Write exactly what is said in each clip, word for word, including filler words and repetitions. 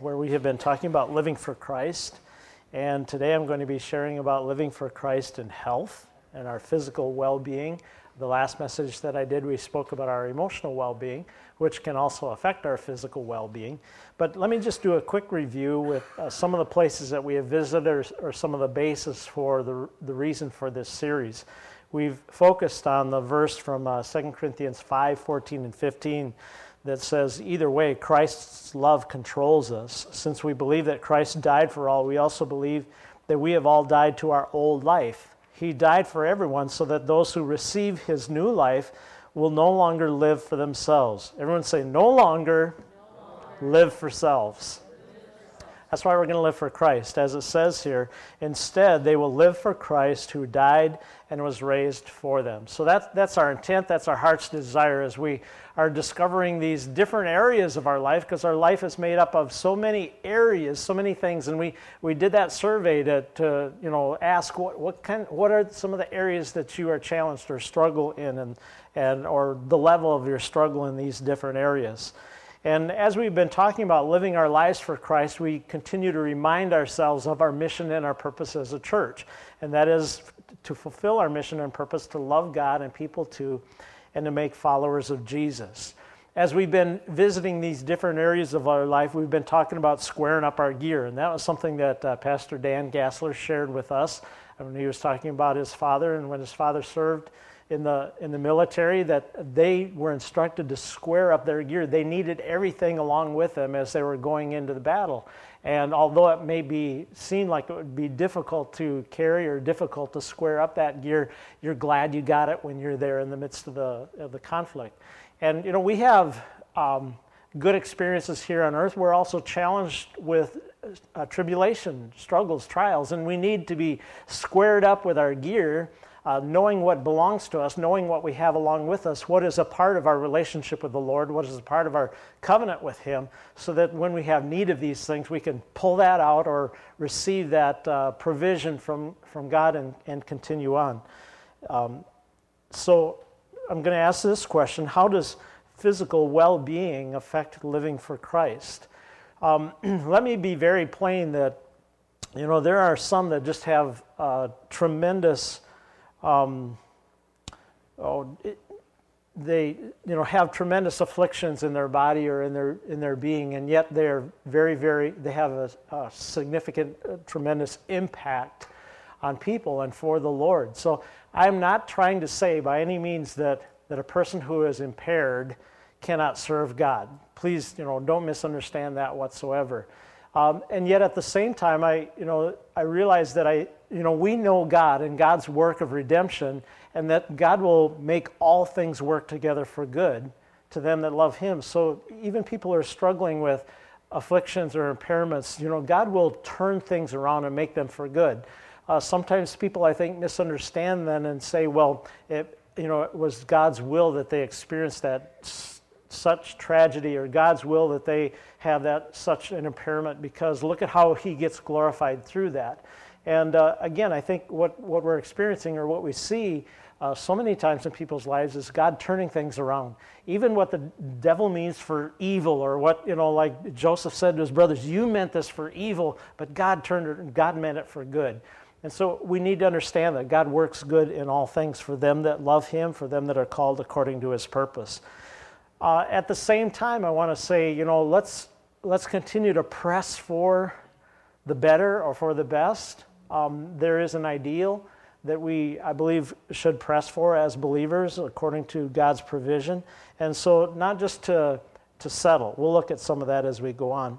where we have been talking about living for Christ. And today I'm going to be sharing about living for Christ in health and our physical well-being. The last message that I did, we spoke about our emotional well-being, which can also affect our physical well-being. But let me just do a quick review with uh, some of the places that we have visited, or, or some of the basis for the, the reason for this series. We've focused on the verse from uh, Second Corinthians five, fourteen and fifteen that says, either way, Christ's love controls us. Since we believe that Christ died for all, we also believe that we have all died to our old life. He died for everyone so that those who receive his new life will no longer live for themselves. Everyone say, no longer, no longer. live for selves. That's why we're going to live for Christ. As it says here, instead, they will live for Christ who died and was raised for them. So that's, that's our intent, that's our heart's desire as we are discovering these different areas of our life, because our life is made up of so many areas, so many things. And we, we did that survey to, to you know, ask what, what, kind, what are some of the areas that you are challenged or struggle in, and, and or the level of your struggle in these different areas. And as we've been talking about living our lives for Christ, we continue to remind ourselves of our mission and our purpose as a church. And that is to fulfill our mission and purpose to love God and people too, and to make followers of Jesus. As we've been visiting these different areas of our life, we've been talking about squaring up our gear. And that was something that uh, Pastor Dan Gassler shared with us when he was talking about his father, and when his father served in the in the military, that they were instructed to square up their gear. They needed everything along with them as they were going into the battle. And although it may be seem like it would be difficult to carry or difficult to square up that gear, you're glad you got it when you're there in the midst of the of the conflict. And you know, we have um, good experiences here on earth. We're also challenged with uh, tribulation, struggles, trials, and we need to be squared up with our gear. Uh, knowing what belongs to us, knowing what we have along with us, what is a part of our relationship with the Lord, what is a part of our covenant with Him, so that when we have need of these things, we can pull that out or receive that uh, provision from, from God and, and continue on. Um, so I'm going to ask this question: how does physical well-being affect living for Christ? Um, let me be very plain that, you know, there are some that just have uh, tremendous Um, oh, it, they, you know, have tremendous afflictions in their body or in their in their being, and yet they're very, very. They have a, a significant, uh, tremendous impact on people and for the Lord. So I'm not trying to say by any means that that a person who is impaired cannot serve God. Please, you know, don't misunderstand that whatsoever. Um, and yet at the same time, I, you know, I realize that I, you know, we know God and God's work of redemption, and that God will make all things work together for good to them that love Him. So even people who are struggling with afflictions or impairments, you know, God will turn things around and make them for good. Uh, sometimes people, I think, misunderstand then and say, well, it, you know, it was God's will that they experienced that such tragedy, or God's will that they have that such an impairment, because look at how He gets glorified through that. And uh, again, I think what, what we're experiencing, or what we see uh, so many times in people's lives, is God turning things around. Even what the devil means for evil, or what, you know, like Joseph said to his brothers, you meant this for evil, but God turned it, God meant it for good. And so we need to understand that God works good in all things for them that love Him, for them that are called according to His purpose. Uh, at the same time, I want to say, you know, let's let's continue to press for the better or for the best. Um, there is an ideal that we, I believe, should press for as believers according to God's provision. And so not just to, to settle. We'll look at some of that as we go on.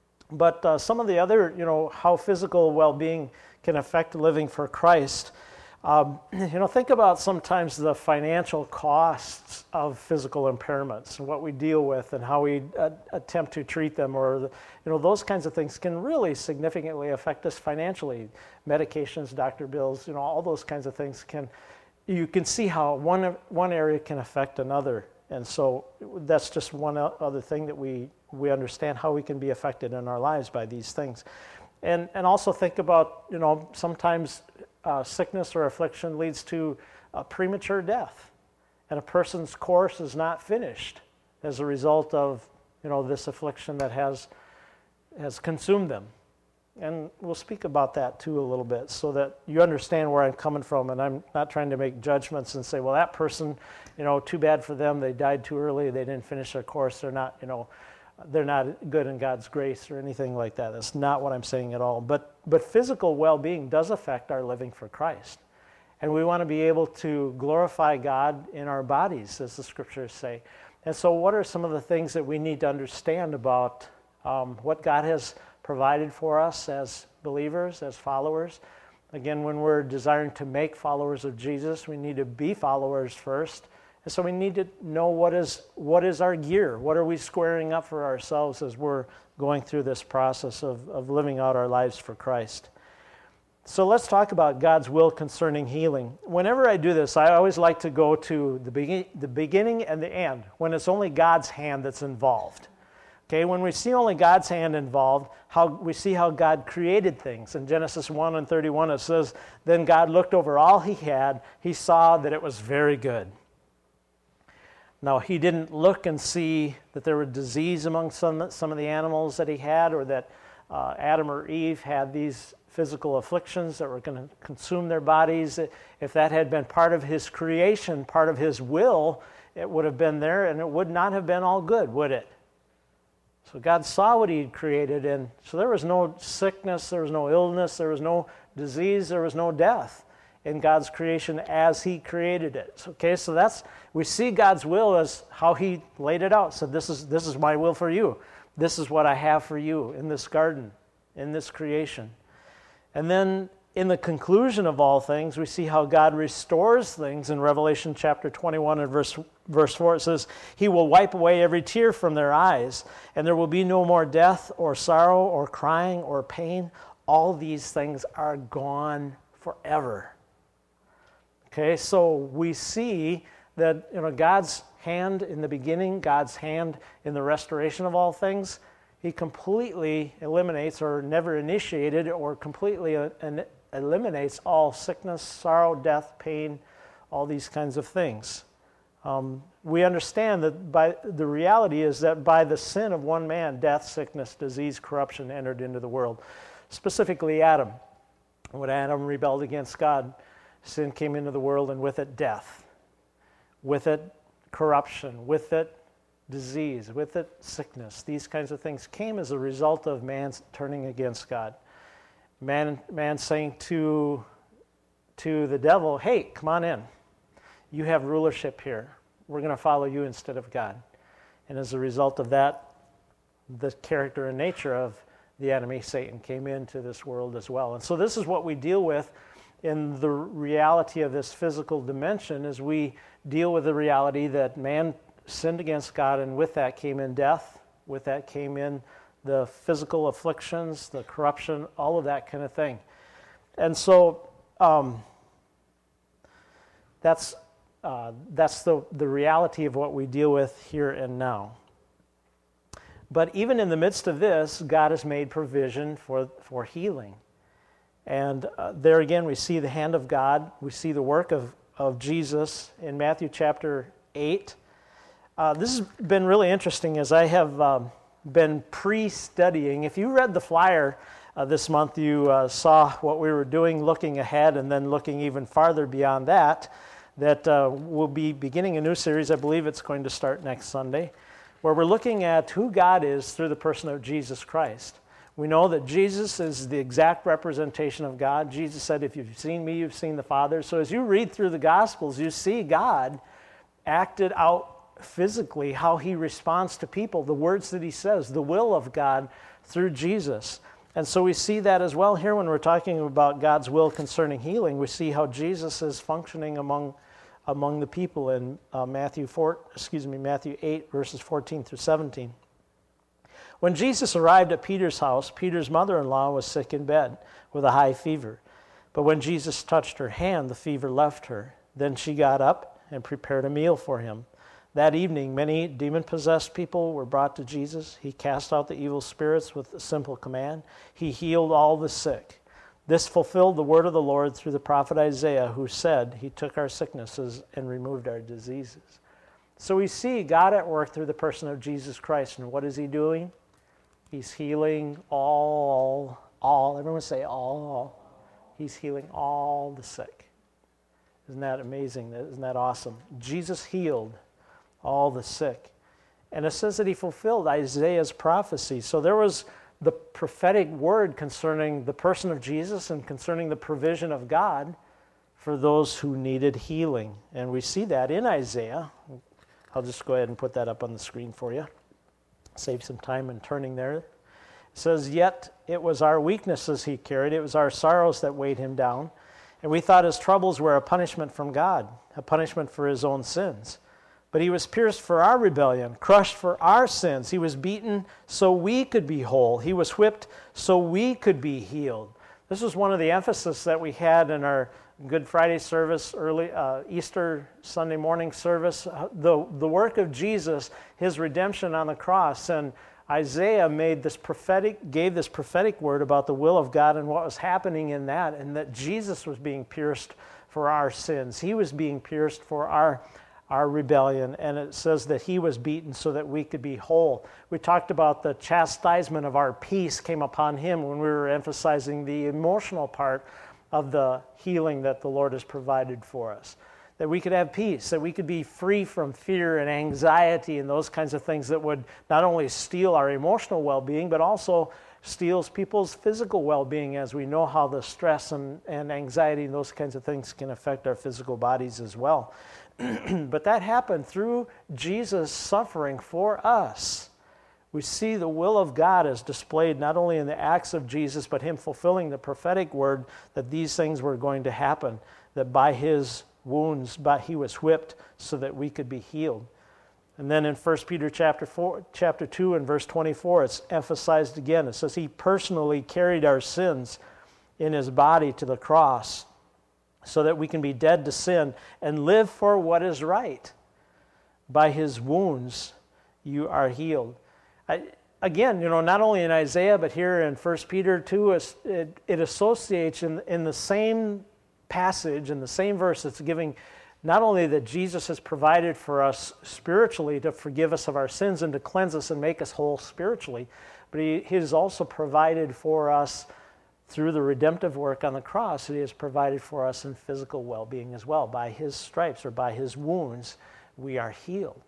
But uh, some of the other, you know, how physical well-being can affect living for Christ. Um, you know, think about sometimes the financial costs of physical impairments and what we deal with and how we uh, attempt to treat them, or, the, you know, those kinds of things can really significantly affect us financially. Medications, doctor bills, you know, all those kinds of things can, you can see how one, one area can affect another. And so that's just one other thing that we, we understand how we can be affected in our lives by these things. And, and also think about, you know, sometimes Uh, sickness or affliction leads to a premature death, and a person's course is not finished as a result of, you know, this affliction that has has consumed them. And we'll speak about that too a little bit so that you understand where I'm coming from. And I'm not trying to make judgments and say, well, that person, you know, too bad for them. They died too early. They didn't finish their course. They're not, you know, they're not good in God's grace or anything like that. That's not what I'm saying at all. But, but physical well-being does affect our living for Christ. And we want to be able to glorify God in our bodies, as the scriptures say. And so what are some of the things that we need to understand about um, what God has provided for us as believers, as followers? Again, when we're desiring to make followers of Jesus, we need to be followers first. And so we need to know what is what is our gear. What are we squaring up for ourselves as we're going through this process of, of living out our lives for Christ? So let's talk about God's will concerning healing. Whenever I do this, I always like to go to the, be- the beginning and the end, when it's only God's hand that's involved. Okay, when we see only God's hand involved, how we see how God created things. In Genesis one and thirty-one, it says, then God looked over all he had. He saw that it was very good. Now, he didn't look and see that there was disease among some, some of the animals that he had, or that uh, Adam or Eve had these physical afflictions that were going to consume their bodies. If that had been part of his creation, part of his will, it would have been there, and it would not have been all good, would it? So God saw what he had created, and so there was no sickness, there was no illness, there was no disease, there was no death in God's creation as he created it. Okay, so that's, we see God's will as how he laid it out. So this is, this is my will for you. This is what I have for you in this garden, in this creation. And then in the conclusion of all things, we see how God restores things in Revelation chapter twenty-one and verse, verse four. It says, he will wipe away every tear from their eyes, and there will be no more death or sorrow or crying or pain. All these things are gone forever. Okay, so we see that, you know, God's hand in the beginning, God's hand in the restoration of all things, he completely eliminates, or never initiated, or completely uh, eliminates all sickness, sorrow, death, pain, all these kinds of things. Um, we understand that by the reality is that by the sin of one man, death, sickness, disease, corruption entered into the world. Specifically Adam. When Adam rebelled against God, sin came into the world, and with it death. With it corruption. With it disease, with it sickness. These kinds of things came as a result of man's turning against God. Man, man saying to, to the devil, hey, come on in. You have rulership here. We're going to follow you instead of God. And as a result of that, the character and nature of the enemy, Satan, came into this world as well. And so this is what we deal with in the reality of this physical dimension, as we deal with the reality that man sinned against God, and with that came in death, with that came in the physical afflictions, the corruption, all of that kind of thing. And so um, that's uh, that's the, the reality of what we deal with here and now. But even in the midst of this, God has made provision for, for healing. And uh, there again, we see the hand of God. We see the work of, of Jesus in Matthew chapter eight. Uh, this has been really interesting as I have um, been pre-studying. If you read the flyer uh, this month, you uh, saw what we were doing, looking ahead and then looking even farther beyond that, that uh, we'll be beginning a new series. I believe it's going to start next Sunday, where we're looking at who God is through the person of Jesus Christ. We know that Jesus is the exact representation of God. Jesus said, if you've seen me, you've seen the Father. So as you read through the Gospels, you see God acted out physically, how he responds to people, the words that he says, the will of God through Jesus. And so we see that as well here when we're talking about God's will concerning healing. We see how Jesus is functioning among among the people in uh, Matthew four, excuse me, Matthew eight, verses fourteen through seventeen. When Jesus arrived at Peter's house, Peter's mother-in-law was sick in bed with a high fever. But when Jesus touched her hand, the fever left her. Then she got up and prepared a meal for him. That evening, many demon-possessed people were brought to Jesus. He cast out the evil spirits with a simple command. He healed all the sick. This fulfilled the word of the Lord through the prophet Isaiah, who said, he took our sicknesses and removed our diseases. So we see God at work through the person of Jesus Christ. And what is he doing? He's healing all, all, everyone say all. He's healing all the sick. Isn't that amazing? Isn't that awesome? Jesus healed all the sick. And it says that he fulfilled Isaiah's prophecy. So there was the prophetic word concerning the person of Jesus and concerning the provision of God for those who needed healing. And we see that in Isaiah. I'll just go ahead and put that up on the screen for you. Save some time in turning there. It says, yet it was our weaknesses he carried. It was our sorrows that weighed him down. And we thought his troubles were a punishment from God, a punishment for his own sins. But he was pierced for our rebellion, crushed for our sins. He was beaten so we could be whole. He was whipped so we could be healed. This was one of the emphasis that we had in our Good Friday service, early uh, Easter Sunday morning service. Uh, the, the work of Jesus, his redemption on the cross. And Isaiah made this prophetic, gave this prophetic word about the will of God and what was happening in that, and that Jesus was being pierced for our sins. He was being pierced for our our rebellion, and it says that he was beaten so that we could be whole. We talked about the chastisement of our peace came upon him when we were emphasizing the emotional part of the healing that the Lord has provided for us. That we could have peace, that we could be free from fear and anxiety and those kinds of things that would not only steal our emotional well-being, but also steals people's physical well-being, as we know how the stress and, and anxiety and those kinds of things can affect our physical bodies as well. But that happened through Jesus suffering for us. We see the will of God is displayed not only in the acts of Jesus, but him fulfilling the prophetic word that these things were going to happen, that by his wounds, by he was whipped so that we could be healed. And then in First Peter chapter four, chapter two and verse twenty-four, it's emphasized again. It says he personally carried our sins in his body to the cross so that we can be dead to sin and live for what is right. By his wounds you are healed. I, again, you know, not only in Isaiah, but here in First Peter two, it, it associates in, in the same passage, in the same verse, it's giving not only that Jesus has provided for us spiritually to forgive us of our sins and to cleanse us and make us whole spiritually, but he, he has also provided for us through the redemptive work on the cross. He has provided for us in physical well-being as well. By his stripes or by his wounds, we are healed.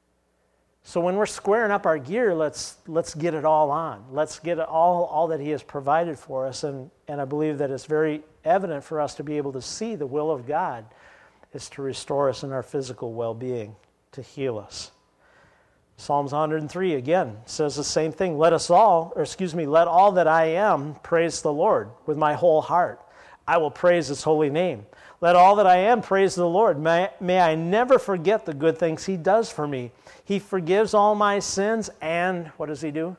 So when we're squaring up our gear, let's let's get it all on. Let's get it all, all that he has provided for us. And, and I believe that it's very evident for us to be able to see the will of God is to restore us in our physical well-being, to heal us. Psalms one hundred three, again, says the same thing. Let us all, or excuse me, let all that I am praise the Lord with my whole heart. I will praise his holy name. Let all that I am praise the Lord. May, may I never forget the good things he does for me. He forgives all my sins, and what does he do?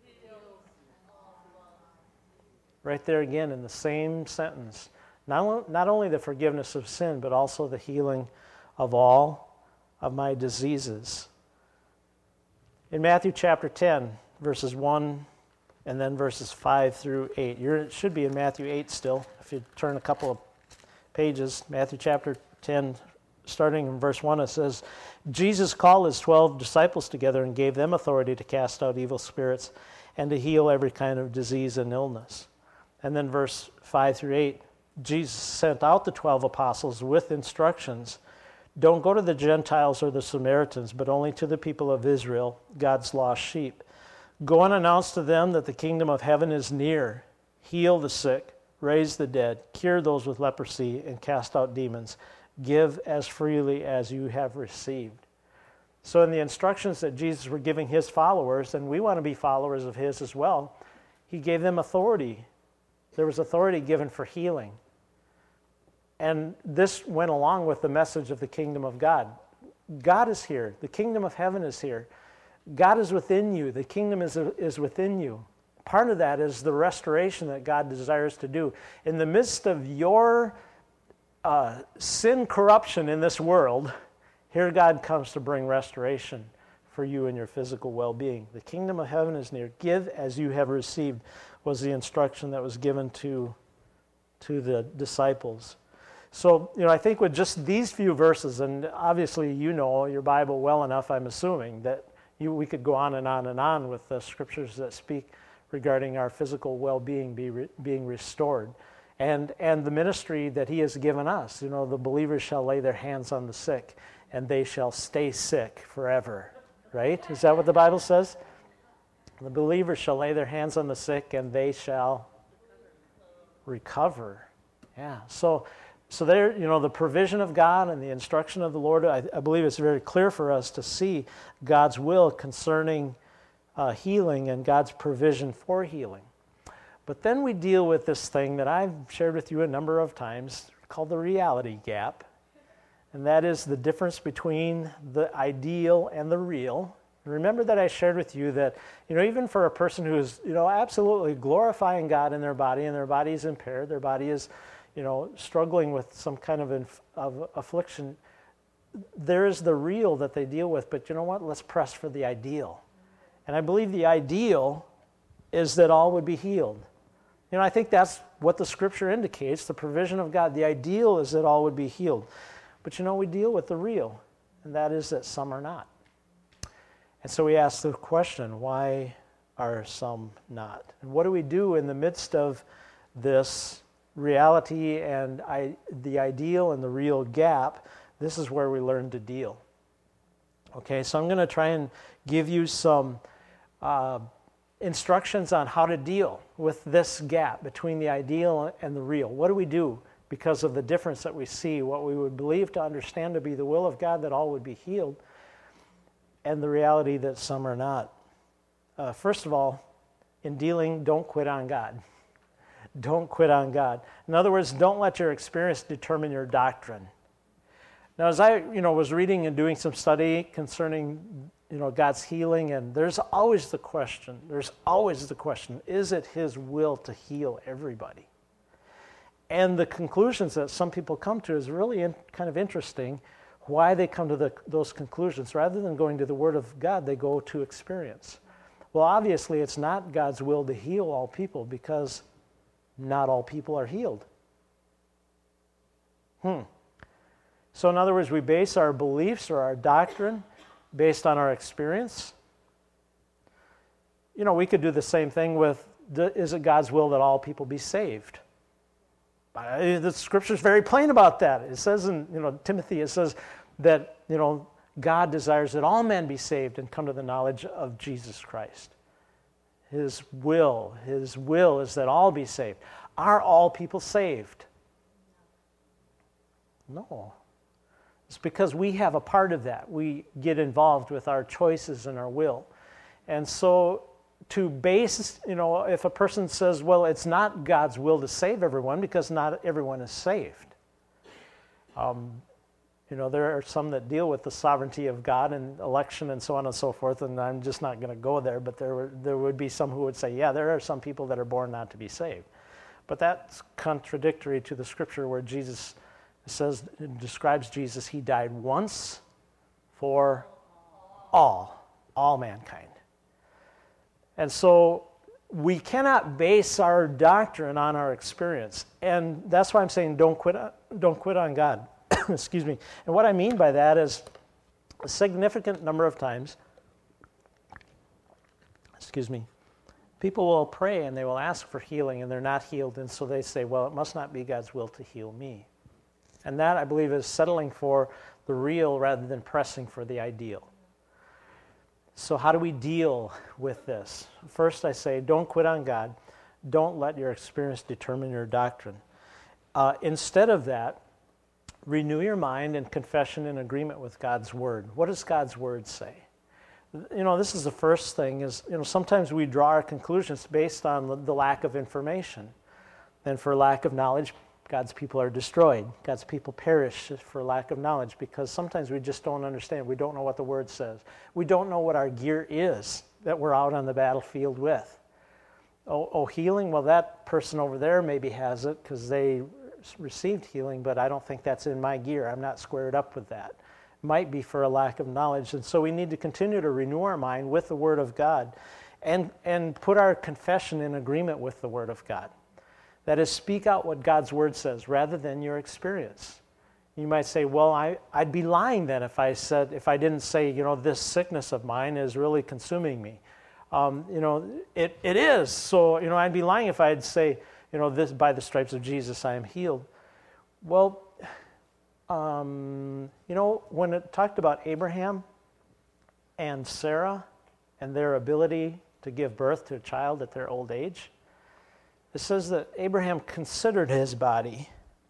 Right there again in the same sentence. Not, not only the forgiveness of sin, but also the healing of all of my diseases. In Matthew chapter ten, verses one and then verses five through eight. You're, it should be in Matthew eight still. If you turn a couple of pages, Matthew chapter ten, starting in verse one, it says, Jesus called his twelve disciples together and gave them authority to cast out evil spirits and to heal every kind of disease and illness. And then verse five through eight, Jesus sent out the twelve apostles with instructions. Don't go to the Gentiles or the Samaritans, but only to the people of Israel, God's lost sheep. Go and announce to them that the kingdom of heaven is near. Heal the sick, raise the dead, cure those with leprosy, and cast out demons. Give as freely as you have received. So in the instructions that Jesus were giving his followers, and we want to be followers of his as well, he gave them authority. There was authority given for healing. And this went along with the message of the kingdom of God. God is here. The kingdom of heaven is here. God is within you. The kingdom is, is within you. Part of that is the restoration that God desires to do. In the midst of your uh, sin corruption in this world, here God comes to bring restoration for you and your physical well-being. The kingdom of heaven is near. Give as you have received was the instruction that was given to, to the disciples. So, you know, I think with just these few verses, and obviously you know your Bible well enough, I'm assuming, that, you, we could go on and on and on with the scriptures that speak regarding our physical well-being be re, being restored. And, and the ministry that he has given us. You know, the believers shall lay their hands on the sick, and they shall stay sick forever. Right? Is that what the Bible says? The believers shall lay their hands on the sick, and they shall recover. Yeah. So, so there, you know, the provision of God and the instruction of the Lord, I, I believe it's very clear for us to see God's will concerning uh, healing and God's provision for healing. But then we deal with this thing that I've shared with you a number of times called the reality gap. And that is the difference between the ideal and the real. And remember that I shared with you that, you know, even for a person who is, you know, absolutely glorifying God in their body, and their body is impaired, their body is, you know, struggling with some kind of, inf- of affliction, there is the real that they deal with. But you know what? Let's press for the ideal. And I believe the ideal is that all would be healed. You know, I think that's what the scripture indicates, the provision of God. The ideal is that all would be healed. But you know, we deal with the real, and that is that some are not. And so we ask the question, why are some not? And what do we do in the midst of this reality and I, the ideal and the real gap? This is where we learn to deal. Okay, so I'm going to try and give you some uh, instructions on how to deal with this gap between the ideal and the real. What do we do because of the difference that we see, what we would believe to understand to be the will of God, that all would be healed, and the reality that some are not? Uh, first of all, in dealing, don't quit on God. Don't quit on God. In other words, don't let your experience determine your doctrine. Now, as I, you know, was reading and doing some study concerning, you know, God's healing, and there's always the question, there's always the question, is it his will to heal everybody? And the conclusions that some people come to is really in, kind of interesting, why they come to the, those conclusions. Rather than going to the Word of God, they go to experience. Well, obviously, it's not God's will to heal all people, because not all people are healed. Hmm. So in other words, we base our beliefs or our doctrine based on our experience. You know, we could do the same thing with, is it God's will that all people be saved? The scripture is very plain about that. It says in, you know, Timothy, it says that, you know, God desires that all men be saved and come to the knowledge of Jesus Christ. His will, his will is that all be saved. Are all people saved? No. It's because we have a part of that. We get involved with our choices and our will. And so to base, you know, if a person says, well, it's not God's will to save everyone, because not everyone is saved. Um, you know, there are some that deal with the sovereignty of God and election and so on and so forth, and I'm just not going to go there, but there, were, there would be some who would say, yeah, there are some people that are born not to be saved. But that's contradictory to the scripture where Jesus says, describes Jesus, he died once for all, all mankind. And so we cannot base our doctrine on our experience. And that's why I'm saying don't quit, don't quit on God. Excuse me. And what I mean by that is a significant number of times, excuse me, people will pray and they will ask for healing and they're not healed, and so they say, well, it must not be God's will to heal me. And that, I believe, is settling for the real rather than pressing for the ideal. So how do we deal with this? First, I say, don't quit on God. Don't let your experience determine your doctrine. Uh, instead of that, renew your mind in confession and agreement with God's Word. What does God's Word say? You know, this is the first thing, is, you know, sometimes we draw our conclusions based on the, the lack of information. And for lack of knowledge, God's people are destroyed. God's people perish for lack of knowledge, because sometimes we just don't understand. We don't know what the Word says. We don't know what our gear is that we're out on the battlefield with. Oh, oh healing? Well, that person over there maybe has it because they received healing, but I don't think that's in my gear. I'm not squared up with that. Might be for a lack of knowledge. And so we need to continue to renew our mind with the Word of God and, and put our confession in agreement with the Word of God. That is, speak out what God's Word says rather than your experience. You might say, well, I, I'd be lying then if I said, if I didn't say, you know, this sickness of mine is really consuming me. Um, you know, it, it is. So, you know, I'd be lying if I'd say, you know, this by the stripes of Jesus I am healed. Well, um, you know, when it talked about Abraham and Sarah and their ability to give birth to a child at their old age, it says that Abraham considered his body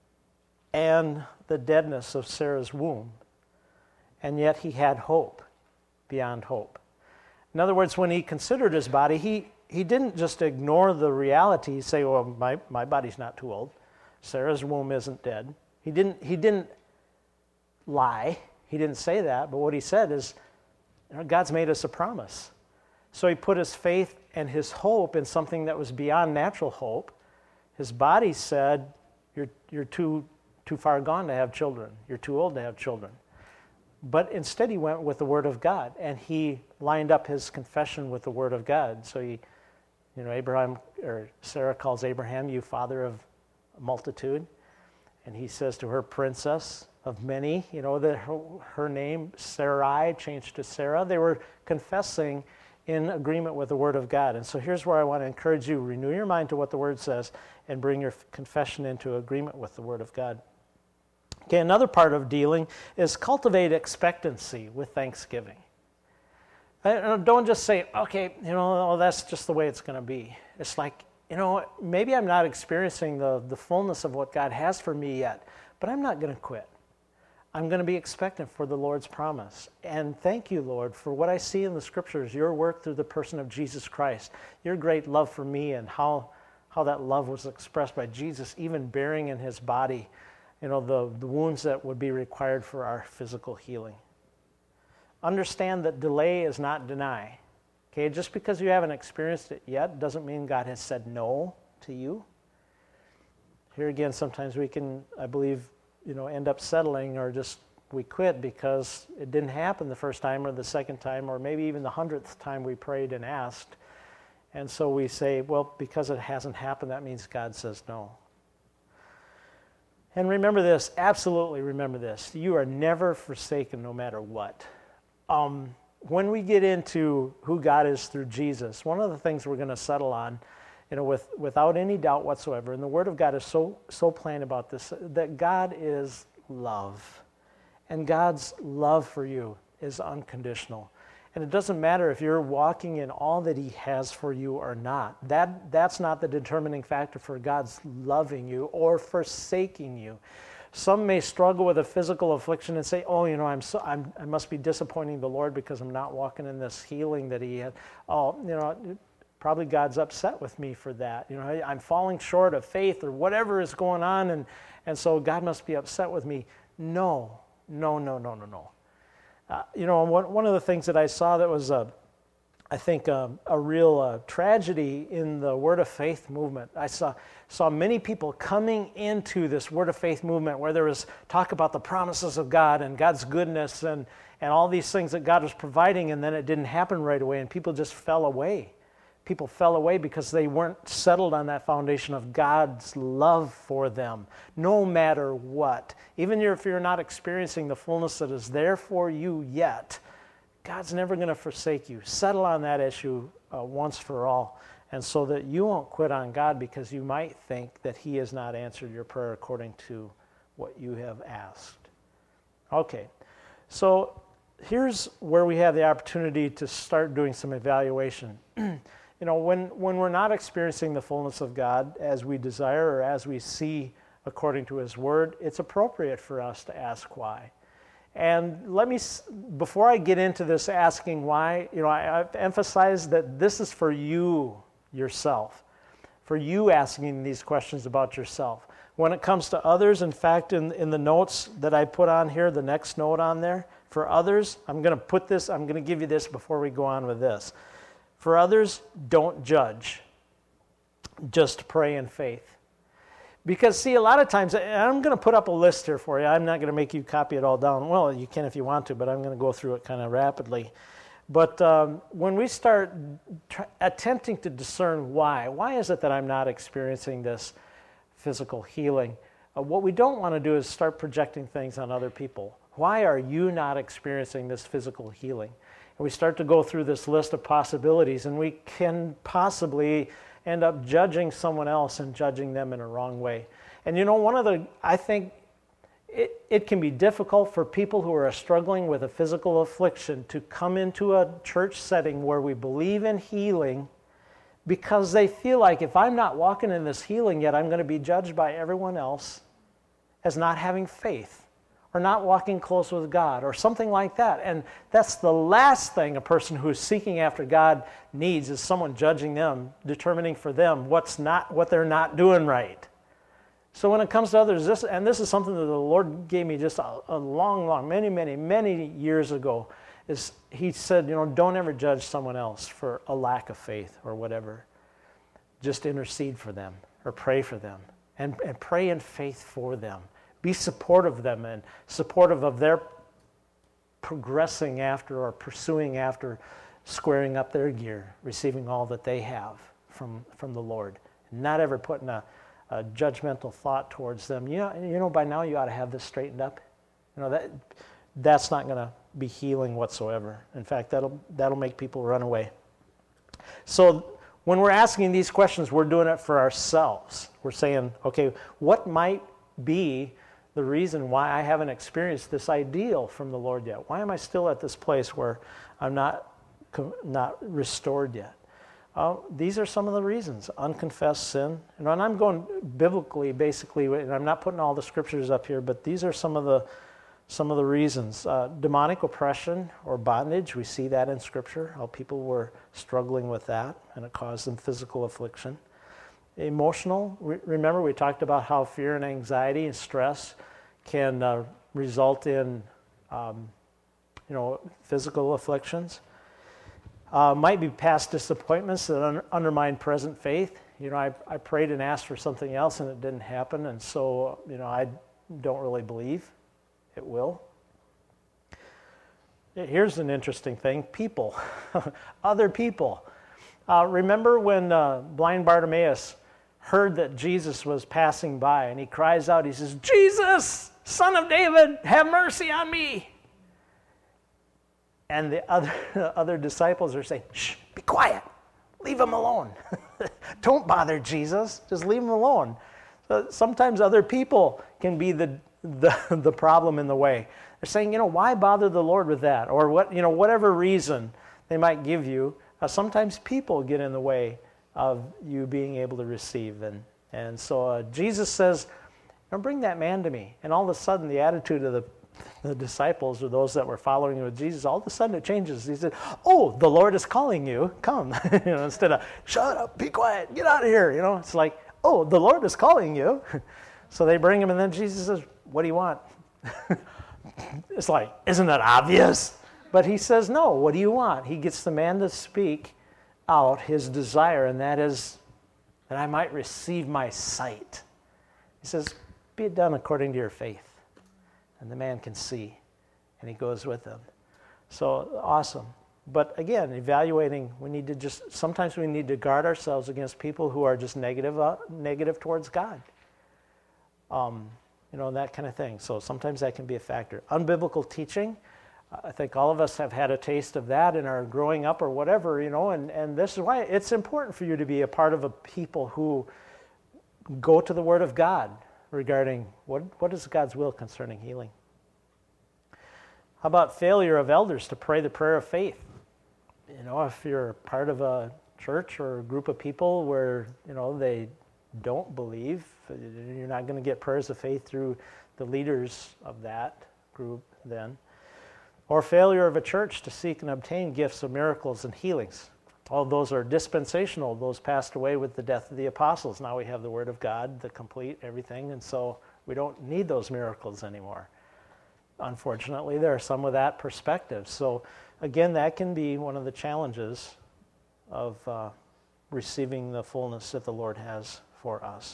and the deadness of Sarah's womb, and yet he had hope beyond hope. In other words, when he considered his body, he, he didn't just ignore the reality, say, well, my, my body's not too old. Sarah's womb isn't dead. He didn't, he didn't lie. He didn't say that, but what he said is, you know, God's made us a promise. So he put his faith and his hope in something that was beyond natural hope. His body said, you're, you're too, too far gone to have children. You're too old to have children. But instead he went with the Word of God, and he lined up his confession with the Word of God. So he, you know, Abraham, or Sarah calls Abraham, you father of a multitude. And he says to her, princess of many, you know, that her, her name, Sarai, changed to Sarah. They were confessing in agreement with the Word of God. And so here's where I want to encourage you, renew your mind to what the Word says and bring your confession into agreement with the Word of God. Okay, another part of dealing is cultivate expectancy with thanksgiving. Don't just say, okay, you know, oh, that's just the way it's going to be. It's like, you know, maybe I'm not experiencing the, the fullness of what God has for me yet, but I'm not going to quit. I'm going to be expectant for the Lord's promise. And thank you, Lord, for what I see in the Scriptures, your work through the person of Jesus Christ, your great love for me, and how, how that love was expressed by Jesus, even bearing in his body, you know, the, the wounds that would be required for our physical healing. Understand that delay is not deny. Okay, just because you haven't experienced it yet doesn't mean God has said no to you. Here again, sometimes we can, I believe, you know, end up settling or just we quit because it didn't happen the first time or the second time or maybe even the hundredth time we prayed and asked. And so we say, well, because it hasn't happened, that means God says no. And remember this, absolutely remember this. You are never forsaken no matter what. Um, when we get into who God is through Jesus, one of the things we're going to settle on, you know, with, without any doubt whatsoever, and the Word of God is so, so plain about this, that God is love. And God's love for you is unconditional. And it doesn't matter if you're walking in all that he has for you or not. That, that's not the determining factor for God's loving you or forsaking you. Some may struggle with a physical affliction and say, oh, you know, I'm so, I'm, I must be disappointing the Lord because I'm not walking in this healing that he had. Oh, you know, probably God's upset with me for that. You know, I'm falling short of faith or whatever is going on, and, and so God must be upset with me. No, no, no, no, no, no. Uh, you know, one, one of the things that I saw that was, uh, I think, um, a real uh, tragedy in the Word of Faith movement. I saw saw many people coming into this Word of Faith movement where there was talk about the promises of God and God's goodness and, and all these things that God was providing, and then it didn't happen right away, and people just fell away. People fell away because they weren't settled on that foundation of God's love for them, no matter what. Even if you're not experiencing the fullness that is there for you yet, God's never going to forsake you. Settle on that issue uh, once for all, and so that you won't quit on God because you might think that he has not answered your prayer according to what you have asked. Okay, so here's where we have the opportunity to start doing some evaluation. You know, when, when we're not experiencing the fullness of God as we desire or as we see according to his word, it's appropriate for us to ask why. And let me, before I get into this asking why, you know, I, I've emphasized that this is for you yourself, for you asking these questions about yourself. When it comes to others, in fact, in, in the notes that I put on here, the next note on there, for others, I'm going to put this, I'm going to give you this before we go on with this. For others, don't judge. Just pray in faith. Because, see, a lot of times, and I'm going to put up a list here for you. I'm not going to make you copy it all down. Well, you can if you want to, but I'm going to go through it kind of rapidly. But um, when we start tr- attempting to discern why, why is it that I'm not experiencing this physical healing? Uh, what we don't want to do is start projecting things on other people. Why are you not experiencing this physical healing? And we start to go through this list of possibilities, and we can possibly end up judging someone else and judging them in a wrong way. And you know, one of the, I think it, it can be difficult for people who are struggling with a physical affliction to come into a church setting where we believe in healing, because they feel like if I'm not walking in this healing yet, I'm going to be judged by everyone else as not having faith or not walking close with God or something like that. And that's the last thing a person who's seeking after God needs, is someone judging them, determining for them what's not, what they're not doing right. So when it comes to others, this, and this is something that the Lord gave me just a, a long, long, many, many, many years ago, is he said, you know, don't ever judge someone else for a lack of faith or whatever. Just intercede for them or pray for them, and, and pray in faith for them. Be supportive of them and supportive of their progressing after or pursuing after squaring up their gear, receiving all that they have from, from the Lord. Not ever putting a, a judgmental thought towards them. You know, you know, by now you ought to have this straightened up. You know, that that's not going to be healing whatsoever. In fact, that'll that'll make people run away. So when we're asking these questions, we're doing it for ourselves. We're saying, okay, what might be the reason why I haven't experienced this ideal from the Lord yet? Why am I still at this place where I'm not not restored yet? Uh, these are some of the reasons. Unconfessed sin. You know, and I'm going biblically, basically, and I'm not putting all the scriptures up here, but these are some of the some of the reasons. Uh, demonic oppression or bondage. We see that in Scripture, how people were struggling with that, and it caused them physical affliction. Emotional. Re- remember, we talked about how fear and anxiety and stress can uh, result in, um, you know, physical afflictions. Uh, might be past disappointments that un- undermine present faith. You know, I, I prayed and asked for something else and it didn't happen, and so, you know, I don't really believe it will. Here's an interesting thing. People. Other people. Uh, remember when uh, blind Bartimaeus heard that Jesus was passing by, and he cries out, he says, "Jesus, Son of David, have mercy on me." And the other, other disciples are saying, "Shh, be quiet. Leave him alone. Don't bother Jesus. Just leave him alone." So sometimes other people can be the, the, the problem in the way. They're saying, you know, why bother the Lord with that? Or what, you know, whatever reason they might give you. Uh, sometimes people get in the way of you being able to receive. And, and so uh, Jesus says, "Now bring that man to me." And all of a sudden the attitude of the the disciples, or those that were following with Jesus, all of a sudden it changes. He said, "Oh, the Lord is calling you. Come." you know, instead of, "Shut up, be quiet, get out of here." You know, it's like, "Oh, the Lord is calling you." So they bring him, and then Jesus says, "What do you want?" It's like, isn't that obvious? But he says, "No, what do you want?" He gets the man to speak out his desire, and that is that I might receive my sight. He says, "Be it done according to your faith." And the man can see, and he goes with them. So awesome. But again, evaluating, we need to just, sometimes we need to guard ourselves against people who are just negative, uh, negative towards God. Um, you know, that kind of thing. So sometimes that can be a factor. Unbiblical teaching, I think all of us have had a taste of that in our growing up or whatever, you know, and, and this is why it's important for you to be a part of a people who go to the Word of God regarding what, what is God's will concerning healing. How about failure of elders to pray the prayer of faith? You know, if you're part of a church or a group of people where, you know, they don't believe, you're not going to get prayers of faith through the leaders of that group then. Or failure of a church to seek and obtain gifts of miracles and healings. All those are dispensational. Those passed away with the death of the apostles. Now we have the Word of God, the complete everything, and so we don't need those miracles anymore. Unfortunately, there are some with that perspective. So again, that can be one of the challenges of uh, receiving the fullness that the Lord has for us.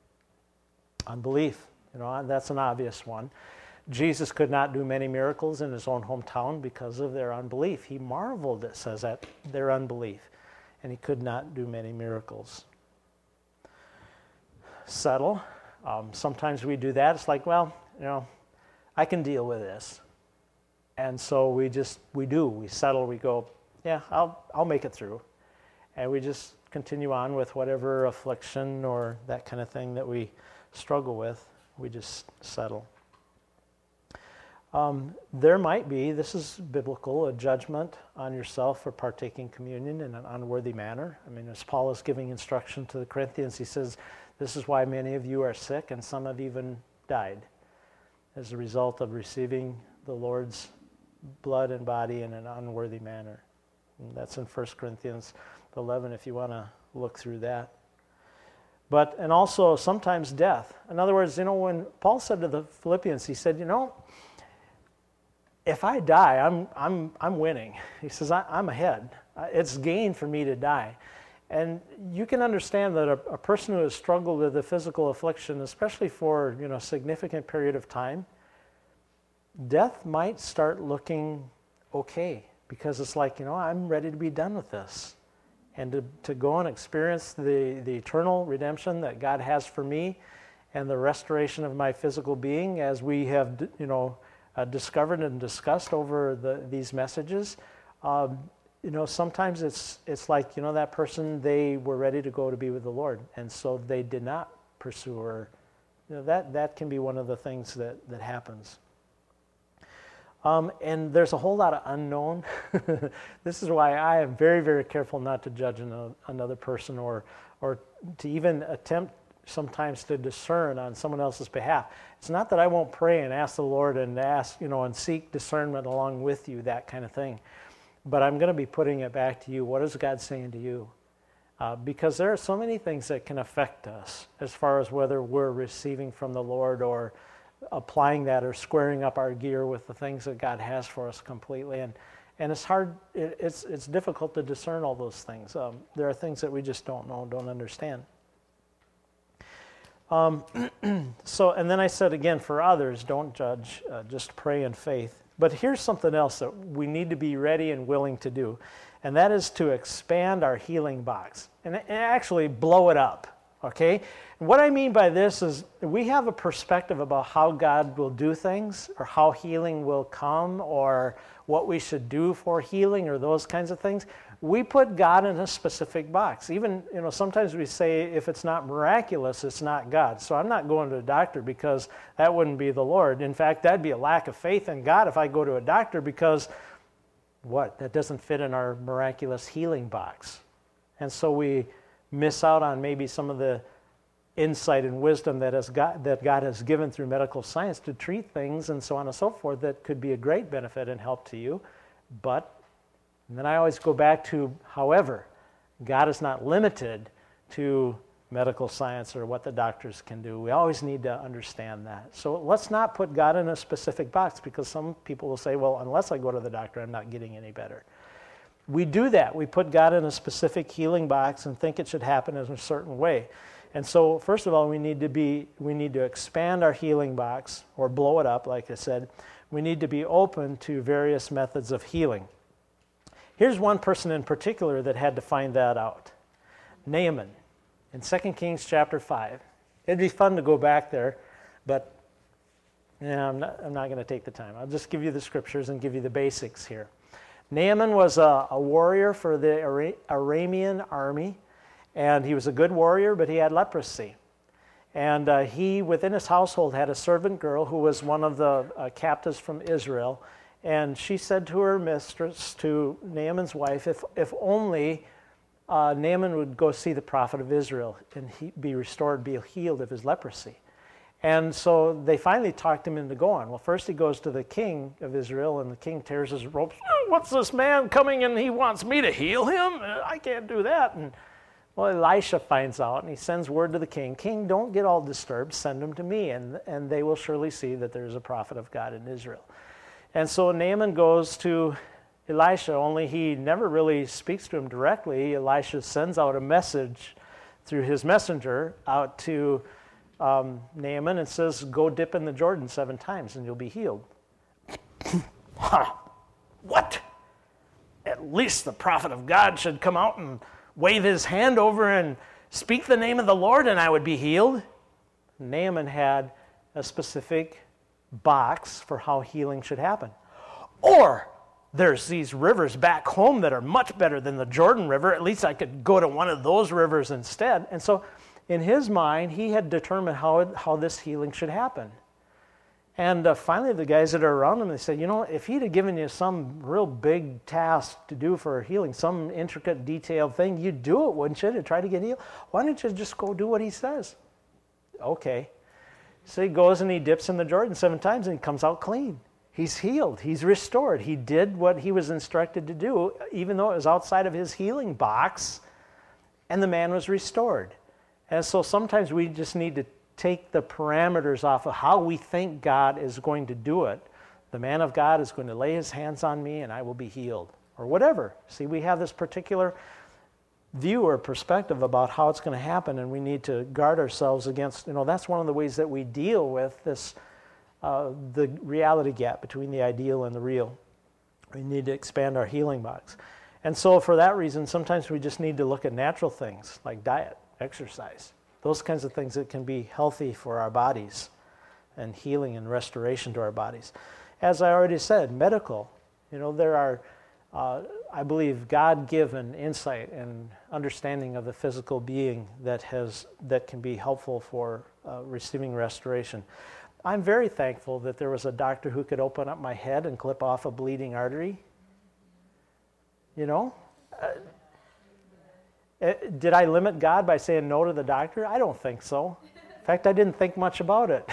Unbelief, you know, that's an obvious one. Jesus could not do many miracles in his own hometown because of their unbelief. He marveled, it says, at their unbelief, and he could not do many miracles. Settle. Um, sometimes we do that. It's like, well, you know, I can deal with this. And so we just, we do, we settle, we go, yeah, I'll, I'll make it through. And we just continue on with whatever affliction or that kind of thing that we struggle with. We just settle. Um, there might be, this is biblical, a judgment on yourself for partaking communion in an unworthy manner. I mean, as Paul is giving instruction to the Corinthians, he says, this is why many of you are sick and some have even died as a result of receiving the Lord's blood and body in an unworthy manner. And that's in First Corinthians eleven if you want to look through that. But, and also sometimes death. In other words, you know, when Paul said to the Philippians, he said, you know, if I die, I'm, I'm, I'm winning. He says, I, I'm ahead. It's gain for me to die. And you can understand that a, a person who has struggled with a physical affliction, especially for, you know, a significant period of time, death might start looking okay because it's like, you know, I'm ready to be done with this. And to, to go and experience the, the eternal redemption that God has for me and the restoration of my physical being as we have, you know, uh, discovered and discussed over the, these messages, um, you know, sometimes it's it's like, you know, that person, they were ready to go to be with the Lord, and so they did not pursue, or, you know, that, that can be one of the things that, that happens. Um, and there's a whole lot of unknown. This is why I am very, very careful not to judge another, another person or or to even attempt sometimes to discern on someone else's behalf. It's not that I won't pray and ask the Lord and ask, you know, and seek discernment along with you, that kind of thing. But I'm going to be putting it back to you. What is God saying to you? Uh, because there are so many things that can affect us as far as whether we're receiving from the Lord or applying that or squaring up our gear with the things that God has for us completely. And and it's hard, it, it's it's difficult to discern all those things. Um, there are things that we just don't know, don't understand. Um, so, and then I said again, for others, don't judge, uh, just pray in faith. But here's something else that we need to be ready and willing to do, and that is to expand our healing box and, and actually blow it up. Okay? And what I mean by this is we have a perspective about how God will do things or how healing will come or what we should do for healing or those kinds of things. We put God in a specific box. Even, you know, sometimes we say if it's not miraculous, it's not God. So I'm not going to a doctor because that wouldn't be the Lord. In fact, that'd be a lack of faith in God if I go to a doctor because what? That doesn't fit in our miraculous healing box. And so we miss out on maybe some of the insight and wisdom that has got, that God has given through medical science to treat things and so on and so forth that could be a great benefit and help to you. But, and then I always go back to, however, God is not limited to medical science or what the doctors can do. We always need to understand that. So let's not put God in a specific box because some people will say, well, unless I go to the doctor, I'm not getting any better. We do that. We put God in a specific healing box and think it should happen in a certain way. And so, first of all, we need to be, we need to expand our healing box or blow it up, like I said. We need to be open to various methods of healing. Here's one person in particular that had to find that out. Naaman, in Second Kings chapter five. It'd be fun to go back there, but yeah, I'm not, I'm not going to take the time. I'll just give you the scriptures and give you the basics here. Naaman was a, a warrior for the Ara- Aramean army, and he was a good warrior, but he had leprosy. And uh, he, within his household, had a servant girl who was one of the uh, captives from Israel, and she said to her mistress, to Naaman's wife, if, if only uh, Naaman would go see the prophet of Israel and he be restored, be healed of his leprosy. And so they finally talked him into going. Well, first he goes to the king of Israel, and the king tears his robes. Oh, what's this man coming and he wants me to heal him? I can't do that. And well, Elisha finds out, and he sends word to the king. King, don't get all disturbed. Send him to me, and, and they will surely see that there's a prophet of God in Israel. And so Naaman goes to Elisha, only he never really speaks to him directly. Elisha sends out a message through his messenger out to Um, Naaman and says, go dip in the Jordan seven times and you'll be healed. Huh. What? At least the prophet of God should come out and wave his hand over and speak the name of the Lord and I would be healed. Naaman had a specific box for how healing should happen. Or there's these rivers back home that are much better than the Jordan River. At least I could go to one of those rivers instead. And so in his mind, he had determined how, how this healing should happen. And uh, finally, the guys that are around him, they said, you know, if he'd have given you some real big task to do for healing, some intricate, detailed thing, you'd do it, wouldn't you, to try to get healed? Why don't you just go do what he says? Okay. So he goes and he dips in the Jordan seven times and he comes out clean. He's healed. He's restored. He did what he was instructed to do, even though it was outside of his healing box, and the man was restored. And so sometimes we just need to take the parameters off of how we think God is going to do it. The man of God is going to lay his hands on me and I will be healed, or whatever. See, we have this particular view or perspective about how it's going to happen, and we need to guard ourselves against, you know, that's one of the ways that we deal with this, uh, the reality gap between the ideal and the real. We need to expand our healing box. And so for that reason, sometimes we just need to look at natural things like diet, exercise, those kinds of things that can be healthy for our bodies and healing and restoration to our bodies. As I already said, medical, you know, there are, uh, I believe, God-given insight and understanding of the physical being that has that can be helpful for uh, receiving restoration. I'm very thankful that there was a doctor who could open up my head and clip off a bleeding artery. You know? Uh, Did I limit God by saying no to the doctor? I don't think so. In fact, I didn't think much about it.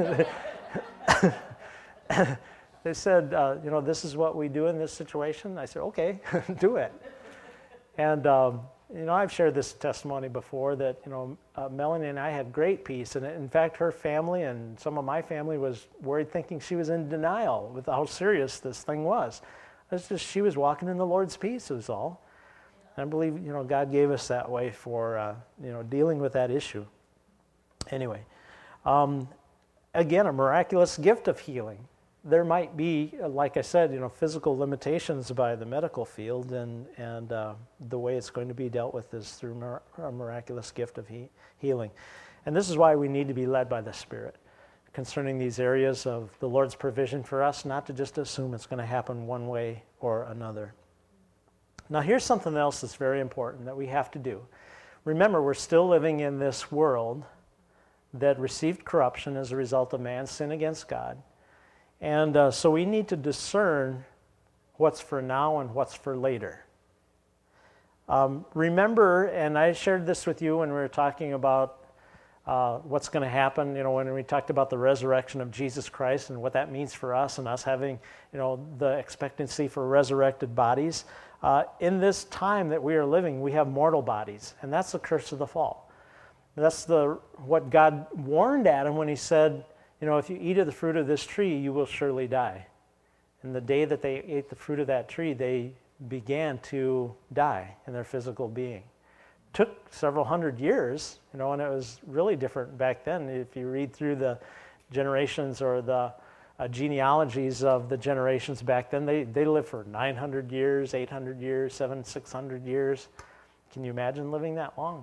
They said, uh, you know, this is what we do in this situation. I said, okay, do it. And, um, you know, I've shared this testimony before that, you know, uh, Melanie and I had great peace. And in fact, her family and some of my family was worried, thinking she was in denial with how serious this thing was. It's just she was walking in the Lord's peace, is all. I believe, you know, God gave us that way for, uh, you know, dealing with that issue. Anyway, um, again, a miraculous gift of healing. There might be, like I said, you know, physical limitations by the medical field, and and uh, the way it's going to be dealt with is through mir- a miraculous gift of he- healing. And this is why we need to be led by the Spirit concerning these areas of the Lord's provision for us, not to just assume it's going to happen one way or another. Now, here's something else that's very important that we have to do. Remember, we're still living in this world that received corruption as a result of man's sin against God. And uh, so we need to discern what's for now and what's for later. Um, remember, and I shared this with you when we were talking about uh, what's going to happen, you know, when we talked about the resurrection of Jesus Christ and what that means for us and us having, you know, the expectancy for resurrected bodies. Uh, in this time that we are living, we have mortal bodies, and that's the curse of the fall. That's the what God warned Adam when he said, you know, if you eat of the fruit of this tree, you will surely die. And the day that they ate the fruit of that tree, they began to die in their physical being. Took several hundred years, you know, and it was really different back then. If you read through the generations or the uh, genealogies of the generations back then, they, they lived for nine hundred years, eight hundred years, seven, six hundred years. Can you imagine living that long?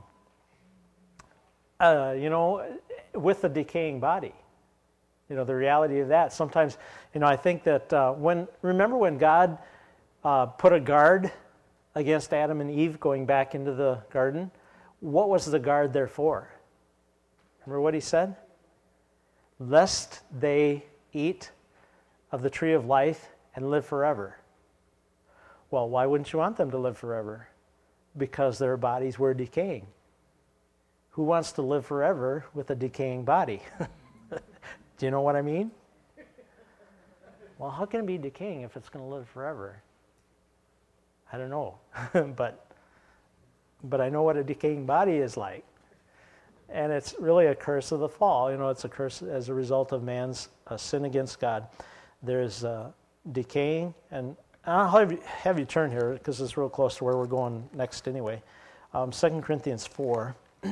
Uh, you know, with a decaying body. You know, the reality of that. Sometimes, you know, I think that uh, when, remember when God uh, put a guard against Adam and Eve going back into the garden? What was the guard there for? Remember what he said? Lest they eat of the tree of life and live forever. Well, why wouldn't you want them to live forever? Because their bodies were decaying. Who wants to live forever with a decaying body? Do you know what I mean? Well, how can it be decaying if it's going to live forever? I don't know, but but I know what a decaying body is like. And it's really a curse of the fall. You know, it's a curse as a result of man's uh, sin against God. There's uh, decaying, and I'll have you, have you turn here because it's real close to where we're going next anyway. Um, Second Corinthians four,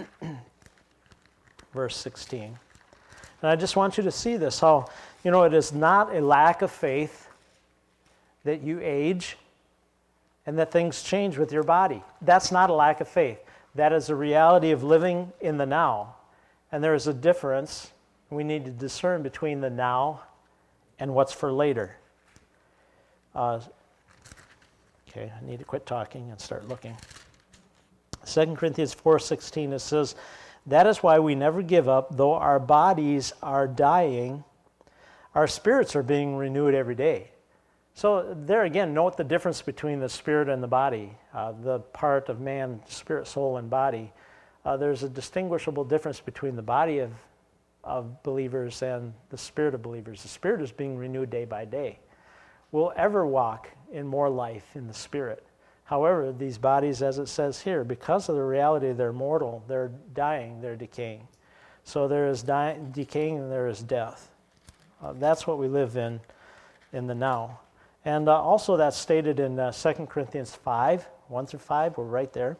verse sixteen. And I just want you to see this, how, you know, it is not a lack of faith that you age and that things change with your body. That's not a lack of faith. That is a reality of living in the now. And there is a difference. We need to discern between the now and what's for later. Uh, okay, I need to quit talking and start looking. Second Corinthians four sixteen, it says, that is why we never give up, though our bodies are dying, our spirits are being renewed every day. So there again, note the difference between the spirit and the body, uh, the part of man, spirit, soul, and body. Uh, there's a distinguishable difference between the body of, of believers and the spirit of believers. The spirit is being renewed day by day. We'll ever walk in more life in the spirit. However, these bodies, as it says here, because of the reality they're mortal, they're dying, they're decaying. So there is die- decaying and there is death. Uh, that's what we live in in the now. And uh, also that's stated in uh, Second Corinthians five, one through five, we're right there.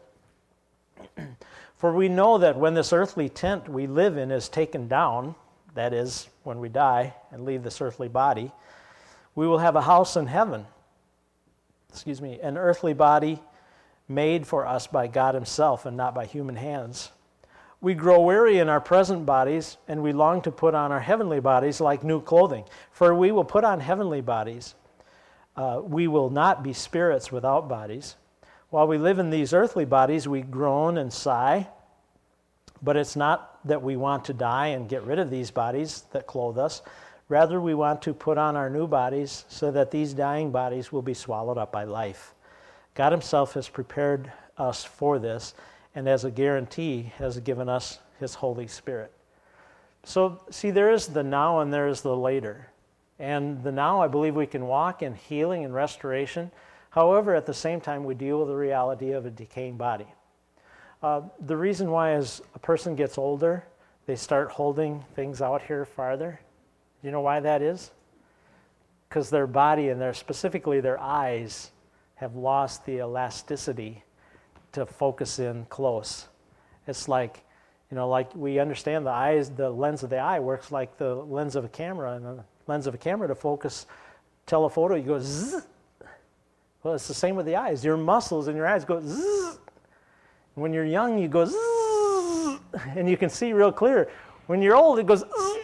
For we know that when this earthly tent we live in is taken down, that is, when we die and leave this earthly body, we will have a house in heaven, excuse me, an earthly body made for us by God himself and not by human hands. We grow weary in our present bodies, and we long to put on our heavenly bodies like new clothing. For we will put on heavenly bodies. Uh, we will not be spirits without bodies. While we live in these earthly bodies, we groan and sigh, but it's not that we want to die and get rid of these bodies that clothe us. Rather, we want to put on our new bodies so that these dying bodies will be swallowed up by life. God himself has prepared us for this, and as a guarantee has given us his Holy Spirit. So, see, there is the now and there is the later. And the now, I believe we can walk in healing and restoration. However, at the same time, we deal with the reality of a decaying body. Uh, the reason why as a person gets older, they start holding things out here farther. Do you know why that is? Because their body and their, specifically their eyes have lost the elasticity to focus in close. It's like, you know, like we understand the eyes, the lens of the eye works like the lens of a camera, and the lens of a camera to focus telephoto, you go zzz. Well, it's the same with the eyes. Your muscles in your eyes go zzz. When you're young, you go zzz, and you can see real clear. When you're old, it goes zzz.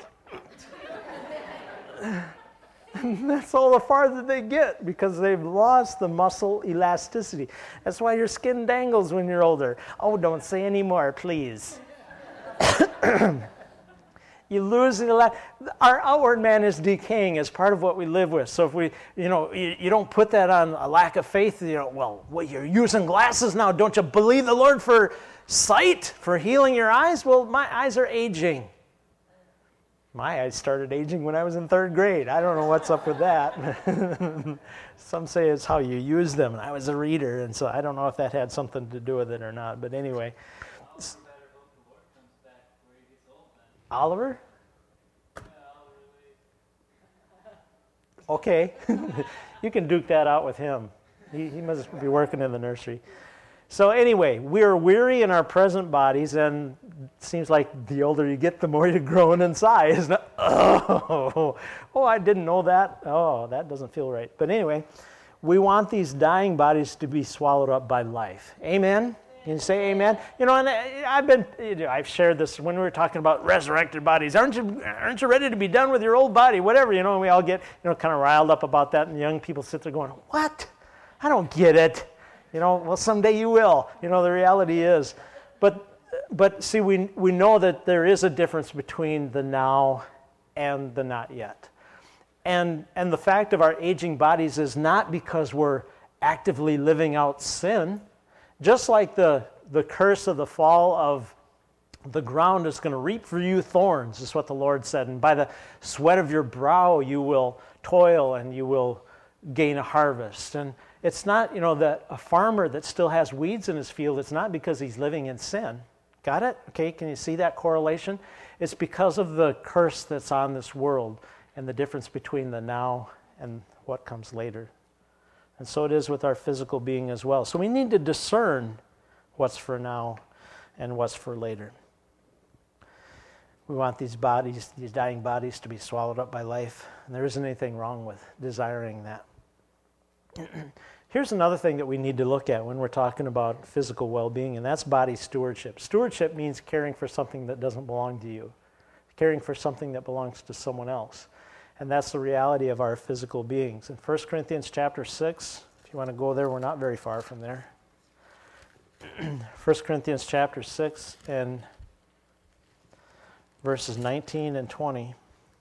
That's all the farther they get because they've lost the muscle elasticity. That's why your skin dangles when you're older. Oh, don't say any more, please. You lose the elast- Our outward man is decaying as part of what we live with. So if we, you know, you, you don't put that on a lack of faith. You know, well, well, you're using glasses now. Don't you believe the Lord for sight, for healing your eyes? Well, my eyes are aging. My eyes started aging when I was in third grade. I don't know what's up with that. Some say it's how you use them, and I was a reader, and so I don't know if that had something to do with it or not. But anyway. Oliver? Okay. You can duke that out with him. He, he must be working in the nursery. So anyway, we're weary in our present bodies, and it seems like the older you get, the more you groan and sigh, isn't it? Oh, oh, I didn't know that. Oh, that doesn't feel right. But anyway, we want these dying bodies to be swallowed up by life. Amen? Can you say amen? You know, and I've been, you know, I've shared this when we were talking about resurrected bodies. Aren't you, aren't you ready to be done with your old body? Whatever, you know, and we all get, you know, kind of riled up about that, and young people sit there going, what? I don't get it. You know, well, someday you will. You know, the reality is. But, but see, we, we know that there is a difference between the now and the not yet. And, and the fact of our aging bodies is not because we're actively living out sin. Just like the, the curse of the fall of the ground is going to reap for you thorns, is what the Lord said. And by the sweat of your brow you will toil and you will gain a harvest. And it's not, you know, that a farmer that still has weeds in his field, it's not because he's living in sin. Got it? Okay, can you see that correlation? It's because of the curse that's on this world and the difference between the now and what comes later. And so it is with our physical being as well. So we need to discern what's for now and what's for later. We want these bodies, these dying bodies, to be swallowed up by life. And there isn't anything wrong with desiring that. here's another thing that we need to look at when we're talking about physical well-being, and that's body stewardship. Stewardship means caring for something that doesn't belong to you, caring for something that belongs to someone else. And that's the reality of our physical beings. In First Corinthians chapter six, if you want to go there, we're not very far from there. First Corinthians chapter six and verses nineteen and twenty.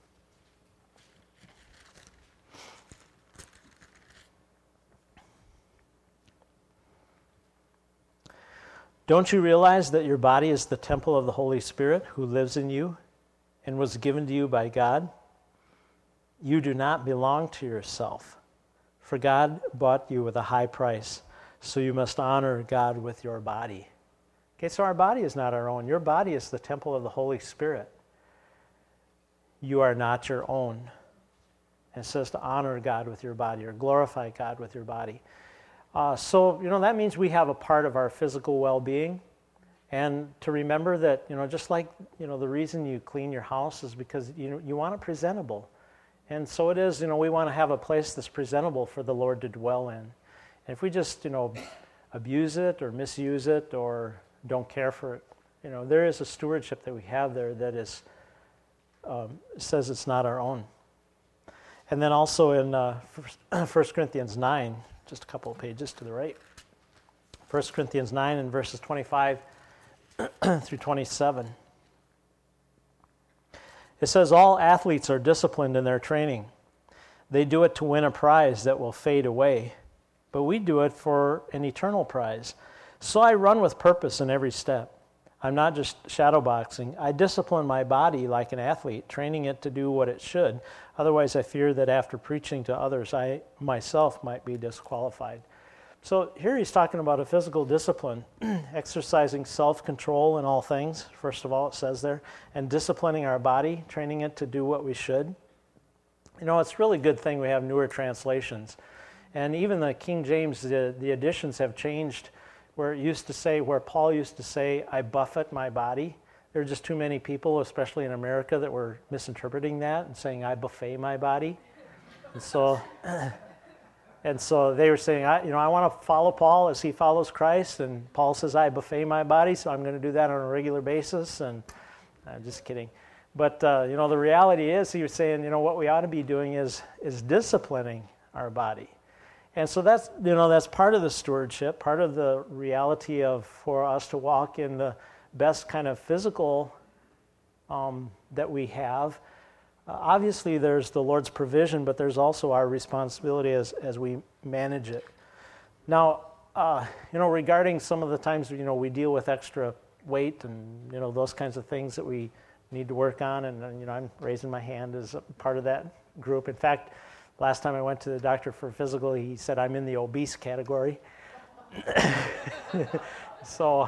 Don't you realize that your body is the temple of the Holy Spirit who lives in you and was given to you by God? You do not belong to yourself, for God bought you with a high price, so you must honor God with your body. Okay, so our body is not our own. Your body is the temple of the Holy Spirit. You are not your own. And it says to honor God with your body or glorify God with your body. Uh, so, you know, that means we have a part of our physical well-being. And to remember that, you know, just like, you know, the reason you clean your house is because you you want it presentable. And so it is, you know, we want to have a place that's presentable for the Lord to dwell in. And if we just, you know, abuse it or misuse it or don't care for it, you know, there is a stewardship that we have there that is, um, says it's not our own. And then also in uh, First Corinthians nine, just a couple of pages to the right, First Corinthians nine and verses twenty-five through twenty-seven. It says, all athletes are disciplined in their training. They do it to win a prize that will fade away, but we do it for an eternal prize. So I run with purpose in every step. I'm not just shadowboxing. I discipline my body like an athlete, training it to do what it should. Otherwise, I fear that after preaching to others, I myself might be disqualified. So here he's talking about a physical discipline, exercising self-control in all things, first of all, it says there, and disciplining our body, training it to do what we should. You know, it's a really good thing we have newer translations. And even the King James, the, the editions have changed where it used to say, where Paul used to say, I buffet my body. There are just too many people, especially in America, that were misinterpreting that and saying, I buffet my body. And so... And so they were saying, I, you know, I want to follow Paul as he follows Christ. And Paul says, I buffet my body, so I'm going to do that on a regular basis. And I'm just kidding. But, uh, you know, the reality is he was saying, you know, what we ought to be doing is is disciplining our body. And so that's, you know, that's part of the stewardship, part of the reality of for us to walk in the best kind of physical um, that we have. Uh, obviously, there's the Lord's provision, but there's also our responsibility as, as we manage it. Now, uh, you know, regarding some of the times, you know, we deal with extra weight and, you know, those kinds of things that we need to work on, and, and you know, I'm raising my hand as a part of that group. In fact, last time I went to the doctor for physical, he said I'm in the obese category. so,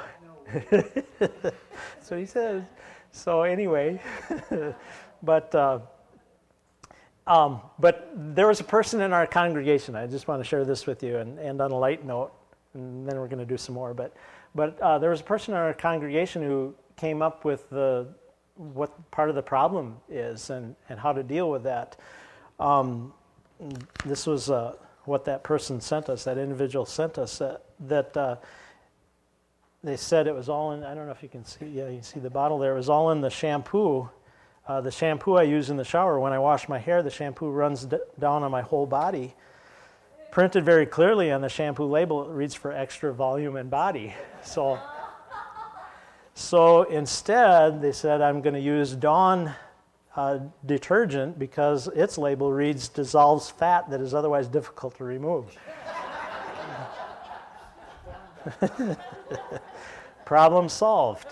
so he says, so anyway... But uh, um, but there was a person in our congregation. I just want to share this with you, and, and on a light note, and then we're going to do some more. But but uh, there was a person in our congregation who came up with the what part of the problem is and, and how to deal with that. Um, this was uh, what that person sent us. That individual sent us uh, that. Uh, they said it was all in. I don't know if you can see. Yeah, you can see the bottle there. It was all in the shampoo. Uh, the shampoo I use in the shower, when I wash my hair, the shampoo runs d- down on my whole body. Printed very clearly on the shampoo label, it reads for extra volume and body. So, so instead, they said, I'm going to use Dawn uh, detergent because its label reads dissolves fat that is otherwise difficult to remove. Problem solved.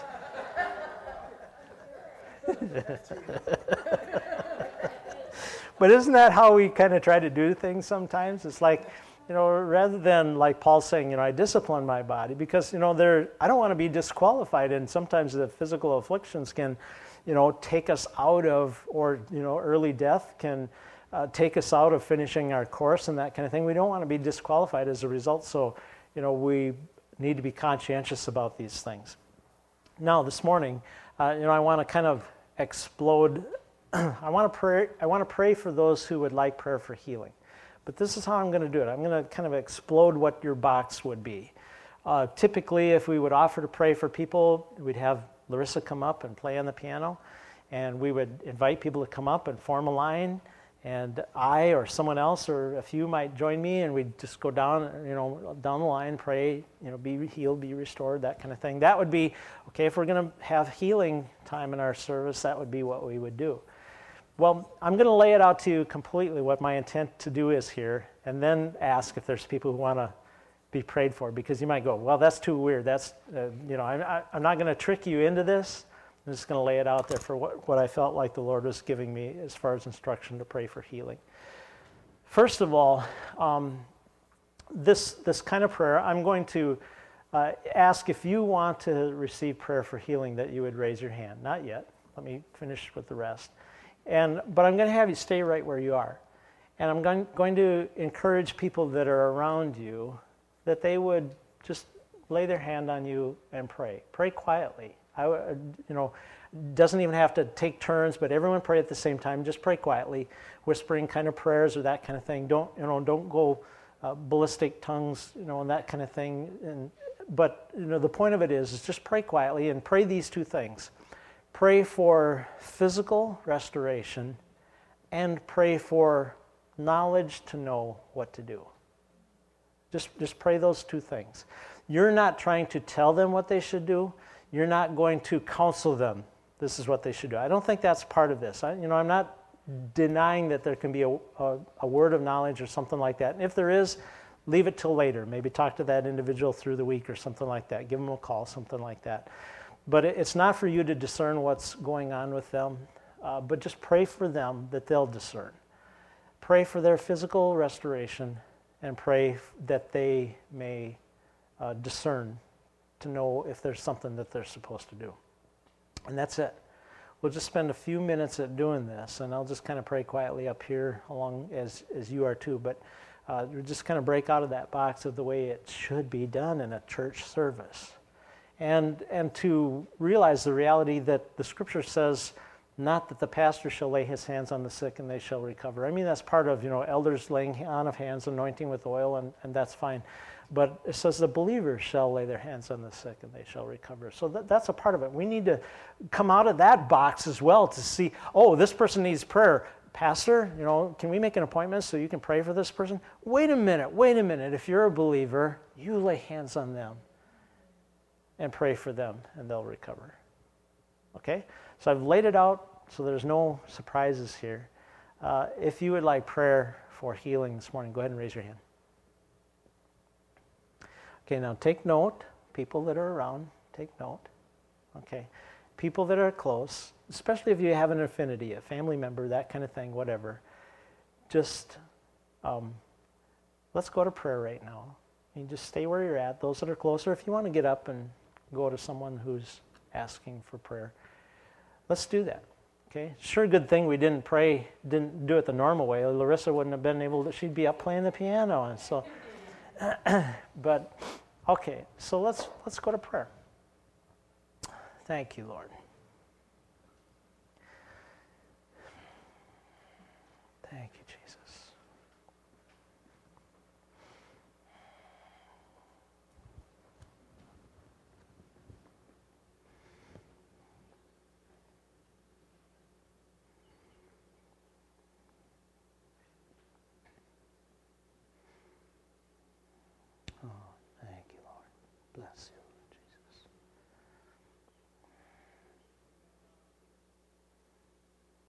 But isn't that how we kind of try to do things sometimes? It's like, you know, rather than like Paul saying, you know, I discipline my body because, you know, there I don't want to be disqualified, and sometimes the physical afflictions can, you know, take us out of, or, you know, early death can uh, take us out of finishing our course and that kind of thing. We don't want to be disqualified as a result, so, you know, we need to be conscientious about these things. Now, this morning, uh, you know, I want to kind of explode. I want to pray. I want to pray for those who would like prayer for healing, But this is how I'm going to do it. I'm going to kind of explode what your box would be. Uh, typically, if we would offer to pray for people, we'd have Larissa come up and play on the piano, and we would invite people to come up and form a line, and I or someone else or a few might join me, and we'd just go down, you know, down the line, pray, you know, be healed, be restored, that kind of thing. That would be, okay, if we're going to have healing time in our service, that would be what we would do. Well, I'm going to lay it out to you completely what my intent to do is here, and then ask if there's people who want to be prayed for, because you might go, well, that's too weird. That's, uh, you know, I, I'm not going to trick you into this. I'm just going to lay it out there for what, what I felt like the Lord was giving me as far as instruction to pray for healing. First of all, um, this, this kind of prayer, I'm going to uh, ask if you want to receive prayer for healing that you would raise your hand. Not yet. Let me finish with the rest. And, but I'm going to have you stay right where you are. And I'm going, going to encourage people that are around you that they would just lay their hand on you and pray. Pray quietly. I, you know, doesn't even have to take turns, but everyone pray at the same time. Just pray quietly, whispering kind of prayers or that kind of thing. Don't, you know, don't go uh, ballistic tongues, you know, and that kind of thing. And, but, you know, the point of it is, is just pray quietly and pray these two things. Pray for physical restoration and pray for knowledge to know what to do. Just, just pray those two things. You're not trying to tell them what they should do. You're not going to counsel them. This is what they should do. I don't think that's part of this. I, you know, I'm not denying that there can be a, a, a word of knowledge or something like that. And if there is, leave it till later. Maybe talk to that individual through the week or something like that. Give them a call, something like that. But it, it's not for you to discern what's going on with them, uh, but just pray for them that they'll discern. Pray for their physical restoration and pray that they may uh, discern to know if there's something that they're supposed to do. And that's it. We'll just spend a few minutes at doing this, and I'll just kind of pray quietly up here along as, as you are too, but uh, we'll just kind of break out of that box of the way it should be done in a church service. And, and to realize the reality that the Scripture says, not that the pastor shall lay his hands on the sick and they shall recover. I mean, that's part of, you know, elders laying on of hands, anointing with oil, and, and that's fine. But it says the believers shall lay their hands on the sick and they shall recover. So that, that's a part of it. We need to come out of that box as well to see, oh, this person needs prayer. Pastor, you know, can we make an appointment so you can pray for this person? Wait a minute, wait a minute. If you're a believer, you lay hands on them and pray for them and they'll recover. Okay? So I've laid it out so there's no surprises here. Uh, if you would like prayer for healing this morning, go ahead and raise your hand. Okay, now take note, people that are around, take note. Okay, people that are close, especially if you have an affinity, a family member, that kind of thing, whatever. Just, um, let's go to prayer right now. You just stay where you're at. Those that are closer, if you want to get up and go to someone who's asking for prayer, let's do that. Okay, sure, good thing we didn't pray, didn't do it the normal way. Larissa wouldn't have been able to, she'd be up playing the piano, and so, but, okay, so let's, let's go to prayer. Thank you, Lord.